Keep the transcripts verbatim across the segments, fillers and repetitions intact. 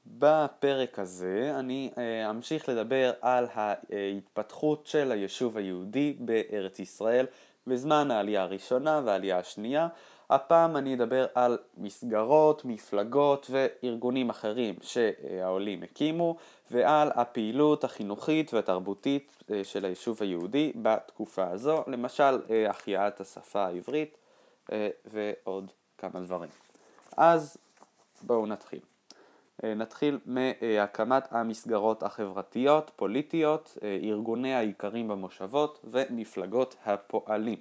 בפרק הזה אני אמשיך לדבר על ההתפתחות של היישוב היהודי בארץ ישראל בזמן העלייה הראשונה והעלייה השנייה. הפעם אני אדבר על מסגרות, מפלגות וארגונים אחרים שהעולים הקימו, ועל הפעילות החינוכית והתרבותית של היישוב היהודי בתקופה הזו, למשל החייאת השפה העברית ועוד כמה דברים. אז בואו נתחיל. נתחיל מהקמת המסגרות החברתיות, פוליטיות, ארגוני העיקרים במושבות ומפלגות הפועלים.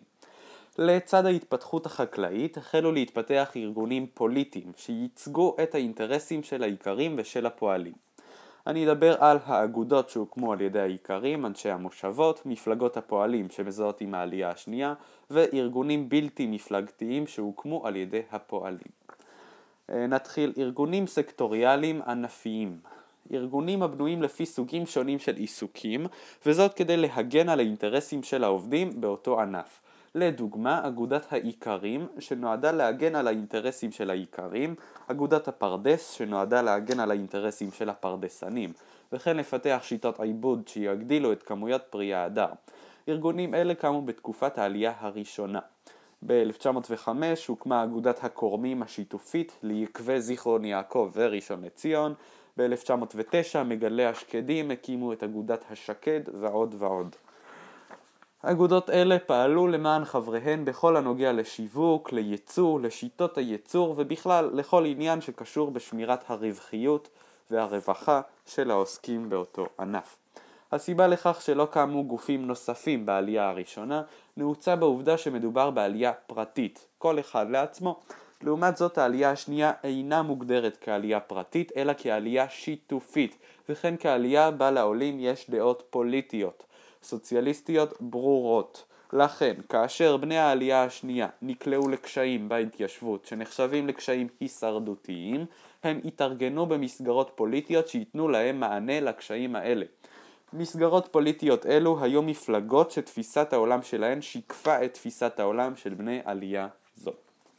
לצד ההתפתחות החקלאית החלו להתפתח ארגונים פוליטיים שייצגו את האינטרסים של העיקרים ושל הפועלים. אני אדבר על האגודות שהוקמו על ידי העיקרים, אנשי המושבות, מפלגות הפועלים שמזוהות עם העלייה השנייה, וארגונים בלתי מפלגתיים שהוקמו על ידי הפועלים. נתחיל. ארגונים סקטוריאליים ענפיים. ארגונים הבנויים לפי סוגים שונים של עיסוקים, וזאת כדי להגן על האינטרסים של העובדים באותו ענף. לדוגמה, אגודת העיקרים שנועדה להגן על האינטרסים של העיקרים, אגודת הפרדס שנועדה להגן על האינטרסים של הפרדסנים, וכן לפתח שיטות עיבוד שיגדילו את כמויות פרי ההדר. ארגונים אלה קמו בתקופת העלייה הראשונה. ב-אלף תשע מאות וחמש הוקמה אגודת הקורמים השיתופית ליקבי זיכרון יעקב וראשון לציון. ב-אלף תשע מאות ותשע מגדלי השקדים הקימו את אגודת השקד ועוד ועוד. אגודות אלה פעלו למען חבריהן בכל הנוגע לשיווק, לייצוא, לשיטות הייצור ובכלל לכל עניין שקשור בשמירת הרווחיות והרווחה של העוסקים באותו ענף. הסיבה לכך שלא קמו גופים נוספים בעלייה הראשונה נעוצה בעובדה שמדובר בעלייה פרטית, כל אחד לעצמו. לעומת זאת, העלייה השנייה אינה מוגדרת כעלייה פרטית אלא כעלייה שיתופית, וכן כעלייה בה לעולים יש דעות פוליטיות, סוציאליסטיות ברורות. לכן, כאשר בני העלייה השנייה נקלעו לקשיים בהתיישבות שנחשבים לקשיים הישרדותיים, הם התארגנו במסגרות פוליטיות שיתנו להם מענה לקשיים האלה. מסגרות פוליטיות אלו היו מפלגות שתפיסת העולם שלהן שיקפה את תפיסת העולם של בני עלייה זו.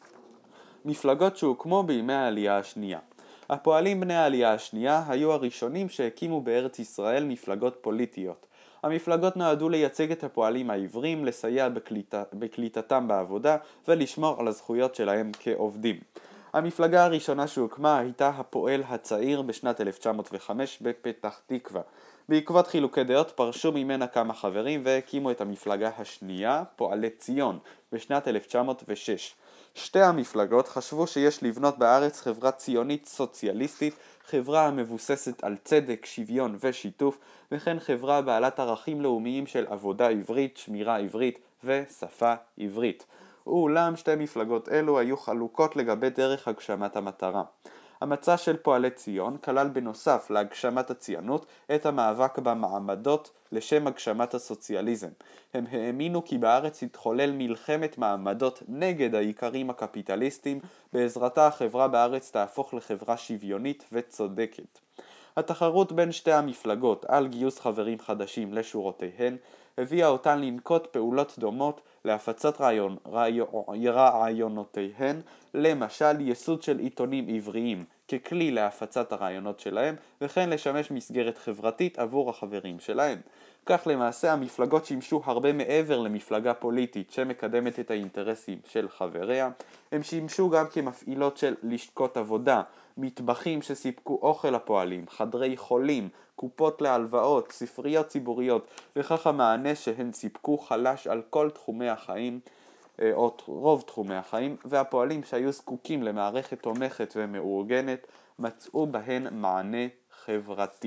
מפלגות שהוקמו בימי העלייה השנייה. הפועלים בני העלייה השנייה היו הראשונים שהקימו בארץ ישראל מפלגות פוליטיות. המפלגות נועדו לייצג את הפועלים העברים, לסייע בקליטה, בקליטתם בעבודה ולשמור על הזכויות שלהם כעובדים. המפלגה הראשונה שהוקמה הייתה הפועל הצעיר בשנת אלף תשע מאות וחמש בפתח תקווה. בעקבות חילוקי דעות פרשו ממנה כמה חברים והקימו את המפלגה השנייה, פועלי ציון, בשנת אלף תשע מאות ושש. שתי המפלגות חשבו שיש לבנות בארץ חברה ציונית סוציאליסטית, חברה המבוססת על צדק, שוויון ושיתוף, וכן חברה בעלת ערכים לאומיים של עבודה עברית, שמירה עברית ושפה עברית. ואולם שתי מפלגות אלו היו חלוקות לגבי דרך הגשמת המטרה. המצע של פועלי ציון כלל בנוסף להגשמת הציונות את המאבק במעמדות לשם הגשמת הסוציאליזם. הם האמינו כי בארץ התחולל מלחמת מעמדות נגד העיקרים הקפיטליסטים, בעזרתה החברה בארץ תהפוך לחברה שוויונית וצודקת. התחרות בין שתי המפלגות על גיוס חברים חדשים לשורותיהן הביאה אותן לנקוט פעולות דומות להפצת רעיון, רעיון, רעיונותיהן, למשל ייסוד של עיתונים עבריים ככלי להפצת הרעיונות שלהם, וכן לשמש מסגרת חברתית עבור החברים שלהם. כך למעשה המפלגות שימשו הרבה מעבר למפלגה פוליטית שמקדמת את האינטרסים של חבריה, הם שימשו גם כמפעילות של לשכות עבודה, מטבחים שסיפקו אוכל לפועלים, חדרי חולים, קופות להלוואות, ספריות ציבוריות, וכך המענה שהן סיפקו חלש על כל תחומי החיים, או רוב תחומי החיים, והפועלים שהיו זקוקים למערכת תומכת ומאורגנת מצאו בהן מענה חברתי.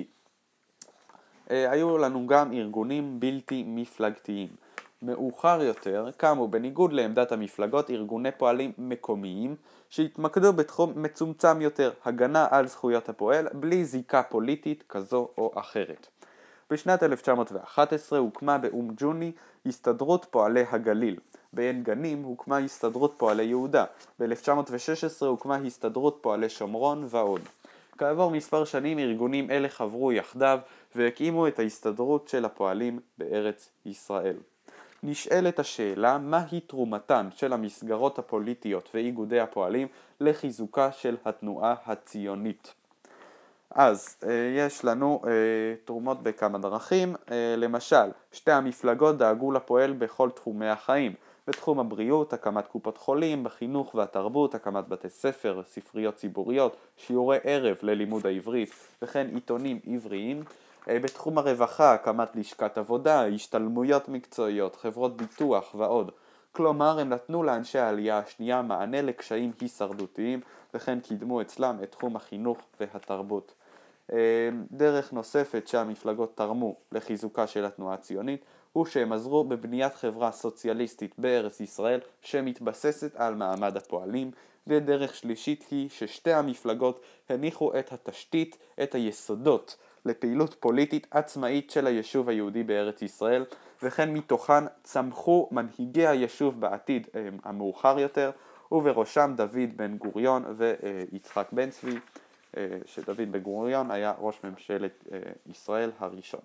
היו לנו גם ארגונים בלתי מפלגתיים. מאוחר יותר קמו בניגוד לעמדת המפלגות ארגוני פועלים מקומיים שהתמקדו בתחום מצומצם יותר, הגנה על זכויות הפועל בלי זיקה פוליטית כזו או אחרת. בשנת אלף תשע מאות ואחת עשרה הוקמה באום ג'וני הסתדרות פועלי הגליל. בעין גנים הוקמה הסתדרות פועלי יהודה. ב-אלף תשע מאות ושש עשרה הוקמה הסתדרות פועלי שומרון ועוד. כעבור מספר שנים ארגונים אלה חברו יחדיו והקימו את ההסתדרות של הפועלים בארץ ישראל. נשאלת השאלה מהי תרומתן של המסגרות הפוליטיות ואיגודי הפועלים לחיזוקה של התנועה הציונית. אז יש לנו תרומות בכמה דרכים, למשל שתי המפלגות דאגו לפועל בכל תחומי החיים, בתחום הבריאות, הקמת קופות חולים, בחינוך והתרבות, הקמת בתי ספר, ספריות ציבוריות, שיעורי ערב ללימוד העברית וכן עיתונים עבריים, בתחום הרווחה, הקמת לשכת עבודה, השתלמויות מקצועיות, חברות ביטוח ועוד. כלומר, הם נתנו לאנשי העלייה השנייה מענה לקשיים הישרדותיים וכן קידמו אצלם את תחום החינוך והתרבות. דרך נוספת שהמפלגות תרמו לחיזוקה של התנועה הציונית הוא שהם עזרו בבניית חברה סוציאליסטית בארץ ישראל שמתבססת על מעמד הפועלים, ודרך שלישית היא ששתי המפלגות הניחו את התשתית, את היסודות לפעילות פוליטית עצמאית של היישוב היהודי בארץ ישראל, וכן מתוכן צמחו מנהיגי היישוב בעתיד המאוחר יותר, ובראשם דוד בן גוריון ויצחק בן צבי, שדוד בן גוריון היה ראש ממשלת ישראל הראשון.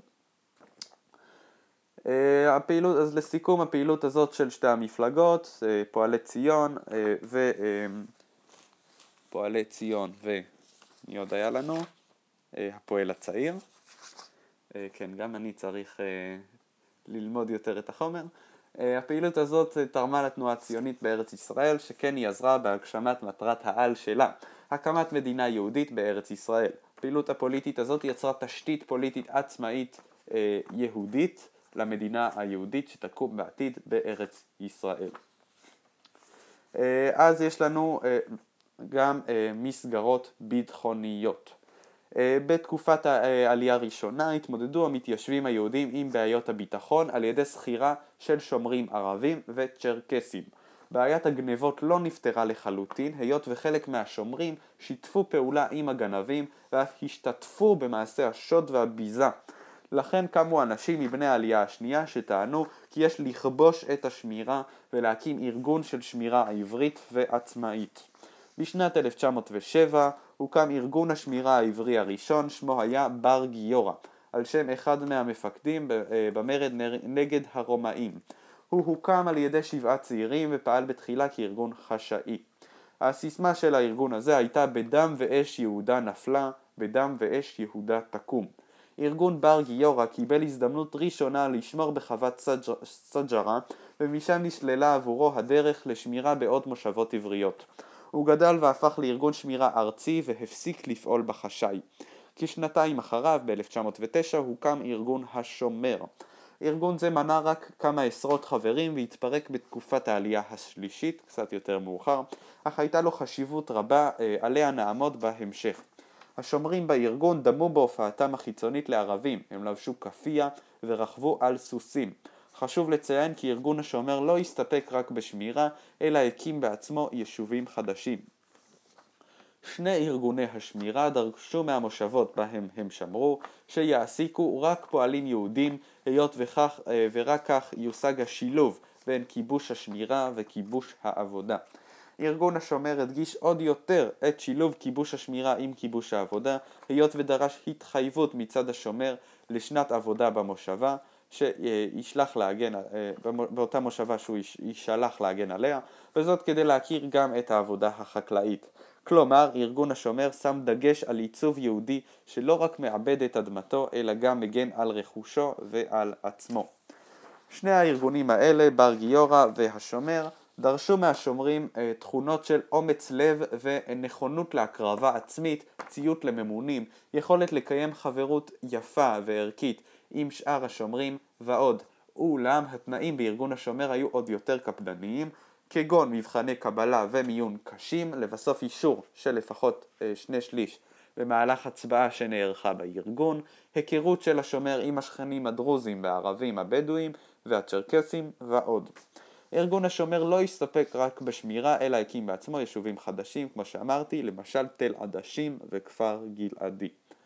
הפעילות, אז לסיכום הפעילות הזאת של שתי המפלגות, פועלי ציון ו... פועלי ציון ומי עוד היה לנו? הפועל הצעיר. כן, גם אני צריך ללמוד יותר את החומר. הפעילות הזאת תרמה לתנועה הציונית בארץ ישראל, שכן היא עזרה בהגשמת מטרת העל שלה, הקמת מדינה יהודית בארץ ישראל. הפעילות הפוליטית הזאת יצרה תשתית פוליטית עצמאית יהודית למדינה היהודית שתקום בעתיד בארץ ישראל. אז יש לנו גם מסגרות ביטחוניות. בתקופת העלייה הראשונה התמודדו המתיישבים היהודים עם בעיות הביטחון על ידי שכירה של שומרים ערבים וצ'רקסים. בעיית הגנבות לא נפתרה לחלוטין, היות וחלק מהשומרים שיתפו פעולה עם הגנבים ואף השתתפו במעשה השוד והביזה. לכן קמו אנשים מבני העלייה השנייה שטענו כי יש לכבוש את השמירה ולהקים ארגון של שמירה עברית ועצמאית. בשנת אלף תשע מאות ושבע הוקם ארגון השמירה העברי הראשון, שמו היה בר גיורא, על שם אחד מהמפקדים במרד נגד הרומאים. הוא הוקם על ידי שבעה צעירים ופעל בתחילה כארגון חשאי. הסיסמה של הארגון הזה הייתה בדם ואש יהודה נפלה, בדם ואש יהודה תקום. ארגון בר גיורא קיבל הזדמנות ראשונה לשמור בחוות סג'רה, ומשם נשללה עבורו הדרך לשמירה בעוד מושבות עבריות. הוא גדל והפך לארגון שמירה ארצי והפסיק לפעול בחשאי. כשנתיים אחריו, ב-אלף תשע מאות ותשע, הוקם ארגון השומר. ארגון זה מנה רק כמה עשרות חברים והתפרק בתקופת העלייה השלישית, קצת יותר מאוחר, אך הייתה לו חשיבות רבה, עליה נעמוד בהמשך. השומרים בארגון דמו בהופעתם החיצונית לערבים, הם לבשו כפיה ורכבו על סוסים. חשוב לציין כי ארגון השומר לא הסתפק רק בשמירה, אלא הקים בעצמו יישובים חדשים. שני ארגוני השמירה דרשו מהמושבות בהם הם שמרו, שיעסיקו רק פועלים יהודים, היות וכך, ורק כך יושג השילוב בין כיבוש השמירה וכיבוש העבודה. ארגון השומר הדגיש עוד יותר את שילוב כיבוש השמירה עם כיבוש העבודה, היות ודרש התחייבות מצד השומר לשנת עבודה במושבה, שישלח להגן, באותה מושבה שהוא ישלח להגן עליה, וזאת כדי להכיר גם את העבודה החקלאית. כלומר, ארגון השומר שם דגש על עיצוב יהודי שלא רק מאבד את אדמתו, אלא גם מגן על רכושו ועל עצמו. שני הארגונים האלה, בר גיורא והשומר, דרשו מהשומרים תכונות של אומץ לב ונכונות להקרבה עצמית, ציות לממונים, יכולת לקיים חברות יפה וערכית עם שאר השומרים ועוד. אולם התנאים בארגון השומר היו עוד יותר קפדניים, כגון מבחני קבלה ומיון קשים, לבסוף אישור של לפחות שני שליש במהלך הצבעה שנערכה בארגון, היכרות של השומר עם השכנים הדרוזים והערבים הבדואים והצ'רקסים ועוד. ארגון השומר לא הסתפק רק בשמירה, אלא הקים בעצמו יישובים חדשים, כמו שאמרתי, למשל תל עדשים וכפר גלעדי.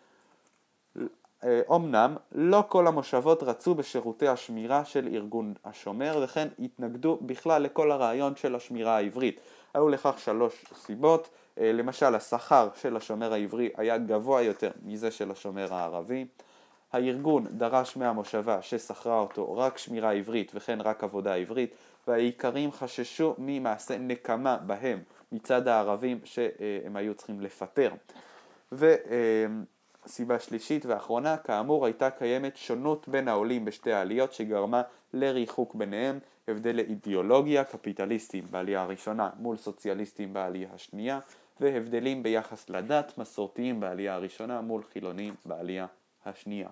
אמנם לא כל המושבות רצו בשירותי השמירה של ארגון השומר, וכן התנגדו בכלל לכל הרעיון של השמירה העברית. היו לכך שלוש סיבות. למשל, השכר של השומר העברי היה גבוה יותר מזה של השומר הערבי. הארגון דרש מהמושבה ששכרה אותו רק שמירה עברית וכן רק עבודה עברית, והעיקרים חששו ממעשה נקמה בהם מצד הערבים שהם היו צריכים לפטר. ו... סיבה שלישית ואחרונה, כאמור הייתה קיימת שונות בין העולים בשתי העליות שגרמה לריחוק ביניהם, הבדל אידיאולוגיה, קפיטליסטים בעלייה הראשונה מול סוציאליסטים בעלייה השנייה, והבדלים ביחס לדת, מסורתיים בעלייה הראשונה מול חילונים בעלייה השנייה.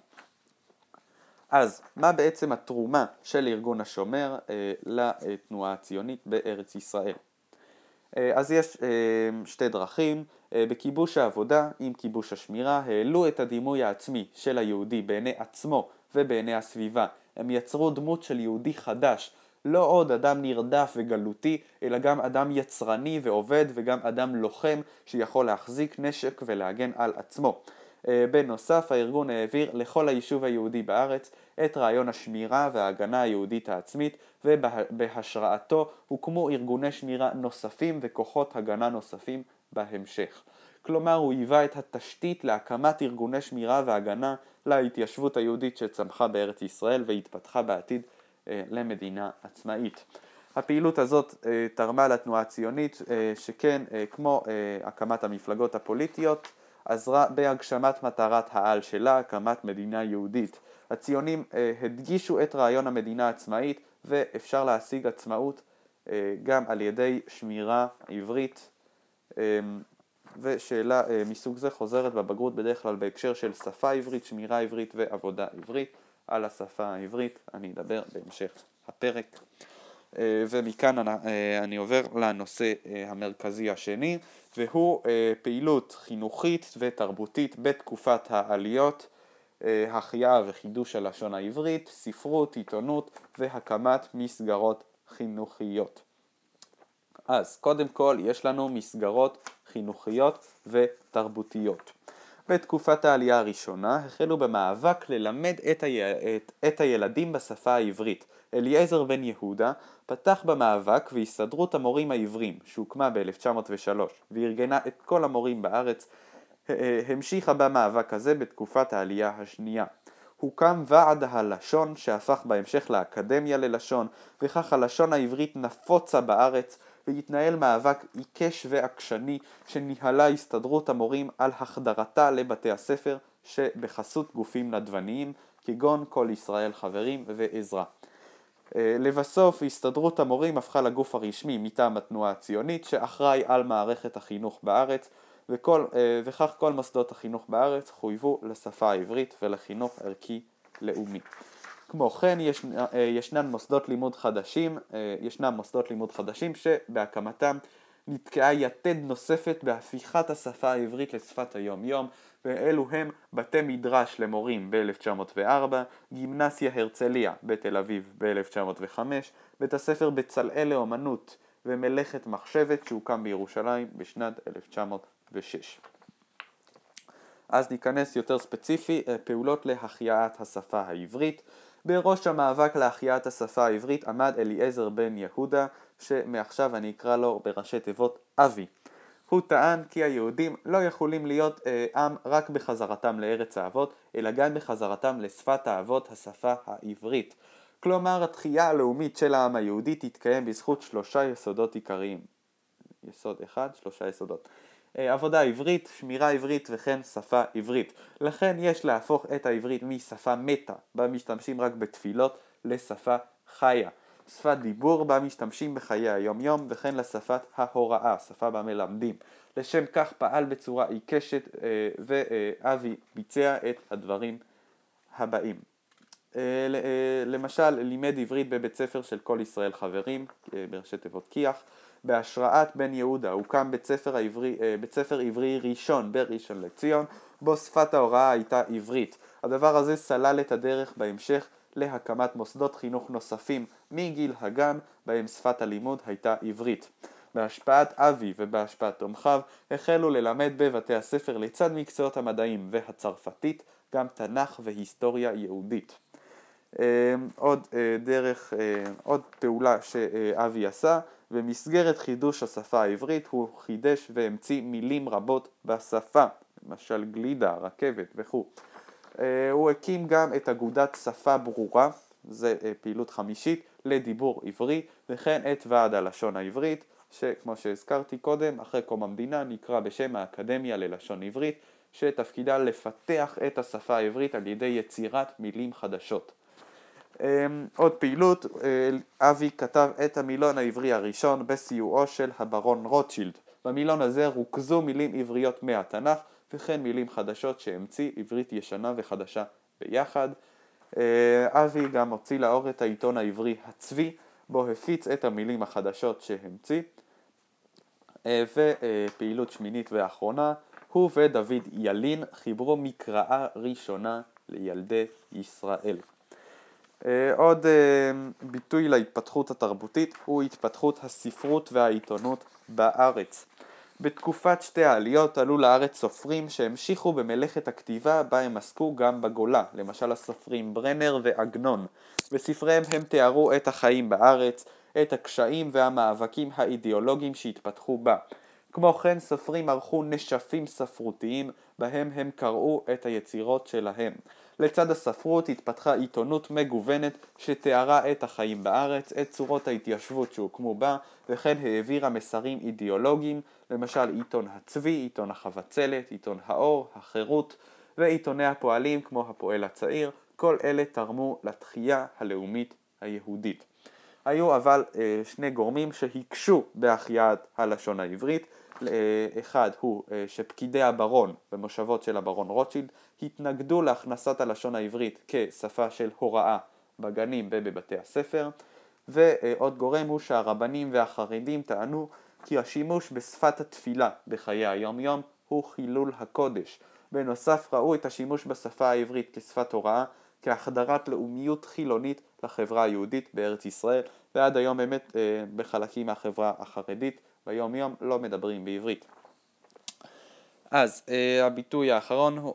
אז מה בעצם התרומה של ארגון השומר אה, לתנועה הציונית בארץ ישראל? אה, אז יש אה, שתי דרכים. אה, בכיבוש העבודה עם כיבוש השמירה העלו את הדימוי העצמי של היהודי בעיני עצמו ובעיני הסביבה. הם יצרו דמות של יהודי חדש, לא עוד אדם נרדף וגלותי, אלא גם אדם יצרני ועובד וגם אדם לוחם שיכול להחזיק נשק ולהגן על עצמו. בנוסף, הארגון העביר לכל היישוב היהודי בארץ את רעיון השמירה וההגנה היהודית העצמית, ובהשראתו הוקמו ארגוני שמירה נוספים וכוחות הגנה נוספים בהמשך. כלומר, הוא היווה את התשתית להקמת ארגוני שמירה והגנה להתיישבות היהודית שצמחה בארץ ישראל והתפתחה בעתיד אה, למדינה עצמאית. הפעילות הזאת אה, תרמה לתנועה הציונית, אה, שכן אה, כמו אה, הקמת המפלגות הפוליטיות, עזרה בהגשמת מטרת העל שלה, הקמת מדינה יהודית. הציונים אה, הדגישו את רעיון המדינה העצמאית, ואפשר להשיג עצמאות אה, גם על ידי שמירה עברית, אה, ושאלה אה, מסוג זה חוזרת בבגרות בדרך כלל בהקשר של שפה עברית, שמירה עברית ועבודה עברית. על השפה העברית אני אדבר בהמשך הפרק. אה, ומכאן אני, אה, אני עובר לנושא אה, המרכזי השני, והוא אה, פעילות חינוכית ותרבותית בתקופת העליות, אה, החייאה וחידוש הלשון העברית, ספרות, עיתונות והקמת מסגרות חינוכיות. אז קודם כל יש לנו מסגרות חינוכיות ותרבותיות. בתקופת העלייה הראשונה החלו במאבק ללמד את, ה... את... את הילדים בשפה העברית. אליעזר בן יהודה פתח במאבק והסתדרות המורים העברים שהוקמה ב-אלף תשע מאות ושלוש וארגנה את כל המורים בארץ, המשיכה במאבק הזה בתקופת העלייה השנייה. הוקם ועד הלשון שהפך בהמשך לאקדמיה ללשון, וכך הלשון העברית נפוצה בארץ, והתנהל מאבק עיקש ועקשני שניהלה הסתדרות המורים על החדרתה לבתי הספר שבחסות גופים נדבניים כגון כל ישראל חברים ועזרה. לבסוף הסתדרות המורים הפכה לגוף הרשמי מטעם התנועה הציונית שאחראי על מערכת החינוך בארץ, וכל, וכך כל מוסדות החינוך בארץ חויבו לשפה העברית ולחינוך ערכי לאומי. כמו כן יש, ישנן מוסדות לימוד חדשים, ישנם מוסדות לימוד חדשים שבהקמתם נתקעה יתד נוספת בהפיכת השפה העברית לשפת היום יום, ואלו הם בתי מדרש למורים ב-אלף תשע מאות וארבע, גימנסיה הרצליה בתל אביב ב-אלף תשע מאות וחמש, בית הספר בצלאל לאמנות ומלאכת מחשבת שהוקם בירושלים בשנת אלף תשע מאות ושש. אז ניכנס יותר ספציפי, פעולות להחייאת השפה העברית. בראש המאבק להחייאת השפה העברית עמד אליעזר בן יהודה, שמעכשיו אני אקרא לו בראשי תיבות אבי. הוא טען כי היהודים לא יכולים להיות אה, עם רק בחזרתם לארץ האבות, אלא גם בחזרתם לשפת האבות, השפה העברית. כלומר, התחייה הלאומית של העם היהודי תתקיים בזכות שלושה יסודות עיקריים. יסוד אחד, שלושה יסודות. עבודה עברית, שמירה עברית וכן שפה עברית. לכן יש להפוך את העברית משפה מתה, בה משתמשים רק בתפילות, לשפה חיה. שפת דיבור בה משתמשים בחיי היום יום, וכן לשפת ההוראה, שפה בה מלמדים. לשם כך פעל בצורה עיקשת, ואבי ביצע את הדברים הבאים. למשל, לימד עברית בבית ספר של כל ישראל חברים, בראשי תיבות כיח. בהשראת בן יהודה הוקם בית ספר, העברי, בית ספר עברי ראשון בראשון לציון, בו שפת ההוראה הייתה עברית. הדבר הזה סלל את הדרך בהמשך להקמת מוסדות חינוך נוספים מגיל הגן, בהם שפת הלימוד הייתה עברית. בהשפעת אבי ובהשפעת תומכיו החלו ללמד בבתי הספר לצד מקצועות המדעים והצרפתית גם תנ"ך והיסטוריה יהודית. עוד דרך, עוד פעולה שאבי עשה, במסגרת חידוש השפה העברית הוא חידש והמציא מילים רבות בשפה, למשל גלידה, רכבת וכו'. הוא הקים גם את אגודת שפה ברורה, זה פעילות חמישית, לדיבור עברי, וכן את ועד הלשון העברית, שכמו שהזכרתי קודם, אחרי קום המדינה נקרא בשם האקדמיה ללשון עברית, שתפקידה לפתח את השפה העברית על ידי יצירת מילים חדשות. עוד פעילות, אבי כתב את המילון העברי הראשון בסיועו של הברון רוטשילד. במילון הזה רוכזו מילים עבריות מהתנ"ך וכן מילים חדשות שהמציא, עברית ישנה וחדשה ביחד. אבי גם הוציא לאור את העיתון העברי הצבי, בו הפיץ את המילים החדשות שהמציא. ופעילות שמינית ואחרונה, הוא ודוד ילין חיברו מקראה ראשונה לילדי ישראל. עוד ביטוי להתפתחות התרבותית הוא התפתחות הספרות והעיתונות בארץ. בתקופת שתי העליות עלו לארץ סופרים שהמשיכו במלאכת הכתיבה בה הם עסקו גם בגולה, למשל הסופרים ברנר ועגנון. בספריהם הם תיארו את החיים בארץ, את הקשיים והמאבקים האידיאולוגיים שהתפתחו בה. כמו כן סופרים ערכו נשפים ספרותיים בהם הם קראו את היצירות שלהם. לצד הספרות התפתחה עיתונות מגוונת שתיארה את החיים בארץ, את צורות ההתיישבות שהוקמו בה, וכן העבירה מסרים אידיאולוגיים, למשל עיתון הצבי, עיתון החבצלת, עיתון האור, החירות, ועיתוני הפועלים כמו הפועל הצעיר. כל אלה תרמו לתחייה הלאומית היהודית. היו אבל שני גורמים שהקשו בהחייאת הלשון העברית. אחד הוא שפקידי הברון במושבות של הברון רוטשילד התנגדו להכנסת הלשון העברית כשפה של הוראה בגנים ובבתי הספר, ועוד גורם הוא שהרבנים והחרדים טענו כי השימוש בשפת התפילה בחיי היום יום הוא חילול הקודש. בנוסף ראו את השימוש בשפה העברית כשפת הוראה כהחדרת לאומיות חילונית לחברה היהודית בארץ ישראל, ועד היום באמת בחלקים מהחברה החרדית ביום יום לא מדברים בעברית. אז הביטוי האחרון הוא,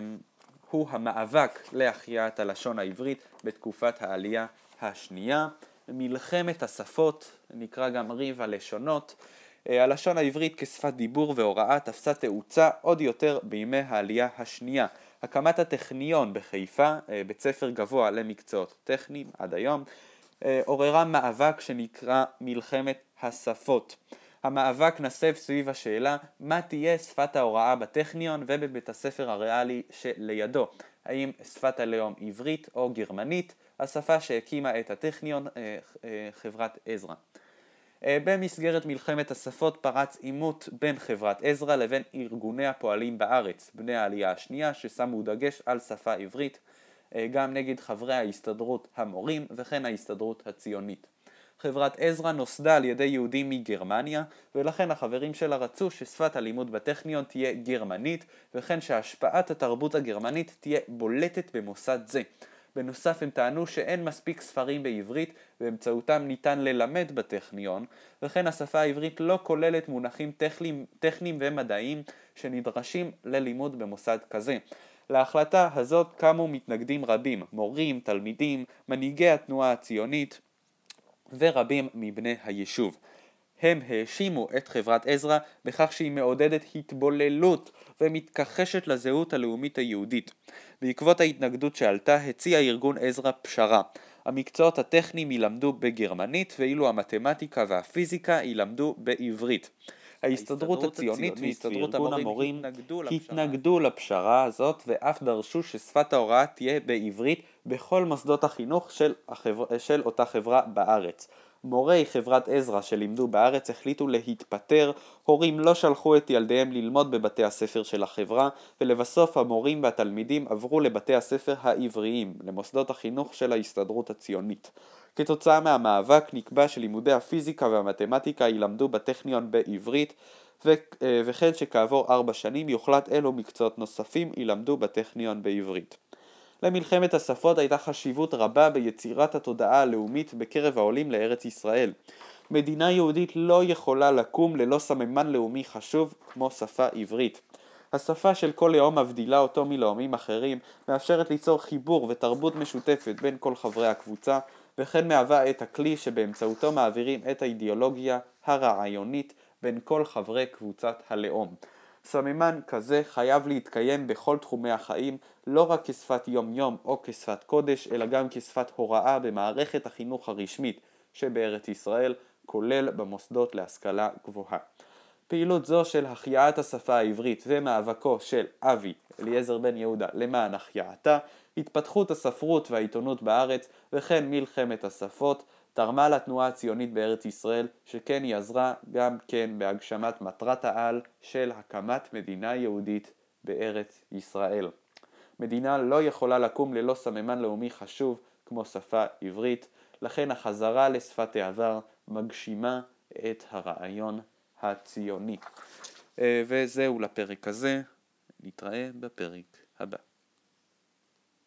הוא המאבק להחייאת הלשון העברית בתקופת העלייה השנייה. מלחמת השפות, נקרא גם ריב הלשונות. הלשון העברית כשפת דיבור והוראה תפסה תאוצה עוד יותר בימי העלייה השנייה. הקמת הטכניון בחיפה, בית ספר גבוה למקצועות טכניים עד היום, עוררה מאבק שנקרא מלחמת השפות. המאבק נסב סביב השאלה מה תהיה שפת ההוראה בטכניון ובבית הספר הריאלי שלידו. האם שפת הלאום עברית או גרמנית, השפה שהקימה את הטכניון חברת עזרא. במסגרת מלחמת השפות פרץ עימות בין חברת עזרא לבין ארגוני הפועלים בארץ, בני העלייה השנייה ששמו דגש על שפה עברית, גם נגד חברי ההסתדרות המורים וכן ההסתדרות הציונית. חברת עזרא נוסדה על ידי יהודים מגרמניה, ולכן החברים שלה רצו ששפת הלימוד בטכניון תהיה גרמנית, וכן שהשפעת התרבות הגרמנית תהיה בולטת במוסד זה. בנוסף הם טענו שאין מספיק ספרים בעברית, באמצעותם ניתן ללמד בטכניון, וכן השפה העברית לא כוללת מונחים טכניים, טכניים ומדעיים שנדרשים ללימוד במוסד כזה. להחלטה הזאת קמו מתנגדים רבים, מורים, תלמידים, מנהיגי התנועה הציונית ורבים מבני היישוב. הם האשימו את חברת עזרא בכך שהיא מעודדת התבוללות ומתכחשת לזהות הלאומית היהודית. בעקבות ההתנגדות שעלתה הציע ארגון עזרא פשרה. המקצועות הטכניים ילמדו בגרמנית ואילו המתמטיקה והפיזיקה ילמדו בעברית. ההסתדרות הציונית והסתדרות המורים התנגדו, התנגדו לפשרה הזאת ואף דרשו ששפת ההוראה תהיה בעברית בכל מוסדות החינוך של, החבר... של אותה חברה בארץ. מורי חברת עזרא שלימדו בארץ החליטו להתפטר, הורים לא שלחו את ילדיהם ללמוד בבתי הספר של החברה, ולבסוף המורים והתלמידים עברו לבתי הספר העבריים, למוסדות החינוך של ההסתדרות הציונית. כתוצאה מהמאבק נקבע שלימודי הפיזיקה והמתמטיקה ילמדו בטכניון בעברית, וכן שכעבור ארבע שנים יוחלט אלו מקצועות נוספים ילמדו בטכניון בעברית. למלחמת השפות הייתה חשיבות רבה ביצירת התודעה הלאומית בקרב העולים לארץ ישראל. מדינה יהודית לא יכולה לקום ללא סממן לאומי חשוב כמו שפה עברית. השפה של כל לאום מבדילה אותו מלאומים אחרים, מאפשרת ליצור חיבור ותרבות משותפת בין כל חברי הקבוצה, וכן מהווה את הכלי שבאמצעותו מעבירים את האידיאולוגיה הרעיונית בין כל חברי קבוצת הלאום. סממן כזה חייב להתקיים בכל תחומי החיים, לא רק כשפת יום יום או כשפת קודש, אלא גם כשפת הוראה במערכת החינוך הרשמית שבארץ ישראל, כולל במוסדות להשכלה גבוהה. פעילות זו של החייאת השפה העברית ומאבקו של אבי אליעזר בן יהודה למען החייאתה, התפתחות הספרות והעיתונות בארץ וכן מלחמת השפות, תרמה לתנועה הציונית בארץ ישראל, שכן היא עזרה גם כן בהגשמת מטרת העל של הקמת מדינה יהודית בארץ ישראל. מדינה לא יכולה לקום ללא סממן לאומי חשוב כמו שפה עברית, לכן החזרה לשפת העבר מגשימה את הרעיון הציוני. וזהו לפרק הזה, נתראה בפרק הבא.